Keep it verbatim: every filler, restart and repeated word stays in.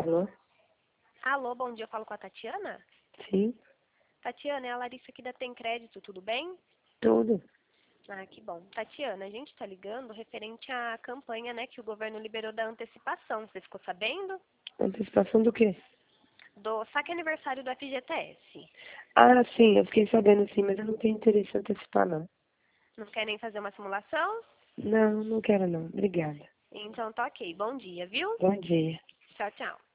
Alô? Alô, bom dia, eu falo com a Tatiana? Sim, Tatiana, é a Larissa aqui da Tem Crédito, tudo bem? tudo. Ah, que bom. Tatiana, a gente está ligando referente à campanha, né, que o governo liberou da antecipação. Você ficou sabendo? Antecipação do quê? Do saque aniversário do F G T S. Ah, sim, eu fiquei sabendo sim, mas eu não tenho interesse em antecipar, não. Não quer nem fazer uma simulação? Não, não quero não. Obrigada. Então tá ok. Bom dia, viu? Bom dia. Tchau, tchau.